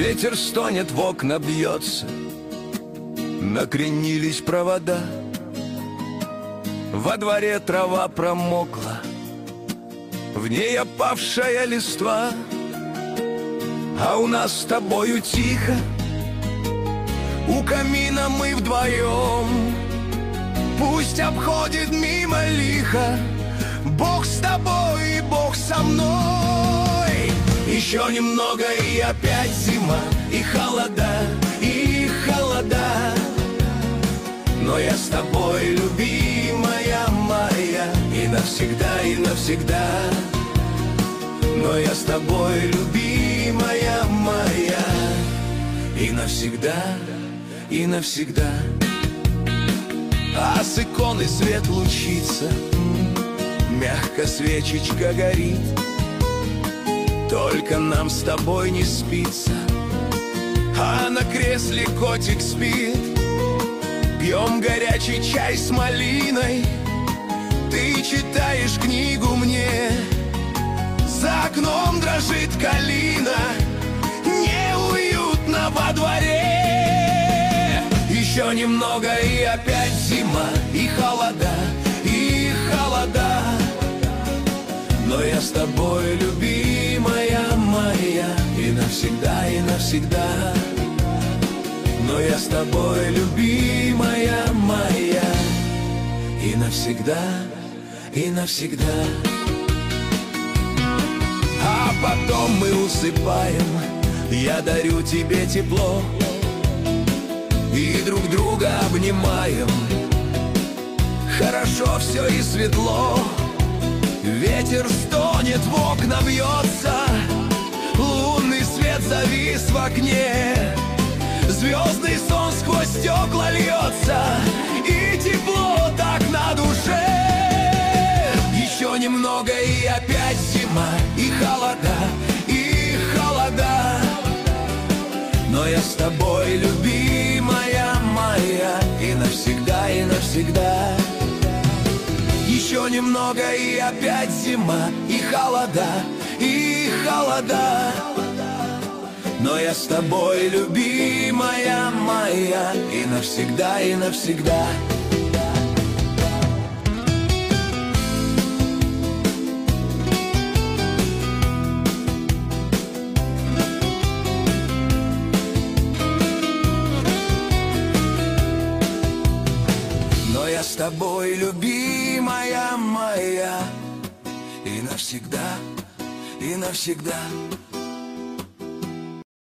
Ветер стонет, в окна бьется, накренились провода. Во дворе трава промокла, в ней опавшая листва. А у нас с тобою тихо, у камина мы вдвоем. Пусть обходит мимо лихо, Бог с тобой и Бог со мной. Еще немного и опять зима, и холода, и холода. Но я с тобой, любимая моя, и навсегда, и навсегда. Но я с тобой, любимая моя, и навсегда, и навсегда. А с иконы свет лучится, мягко свечечка горит. Только нам с тобой не спится, а на кресле котик спит. Пьем горячий чай с малиной, ты читаешь книгу мне. За окном дрожит калина, неуютно во дворе. Еще немного и опять зима, и холода, и холода. Но я с тобой, любимая моя, и навсегда, и навсегда. Но я с тобой, любимая моя, и навсегда, и навсегда. А потом мы усыпаем, я дарю тебе тепло, и друг друга обнимаем. Хорошо все и светло. Ветер стонет, в окна бьется, лунный свет завис в окне. Звездный сон сквозь стекла льется, и тепло так на душе. Еще немного и опять зима, и холода, и холода. Но я с тобой, любимая моя, и навсегда, и навсегда. Еще немного и опять зима, и холода, и холода. Но я с тобой, любимая моя, и навсегда, и навсегда. Но я с тобой, любимая моя, и навсегда, и навсегда.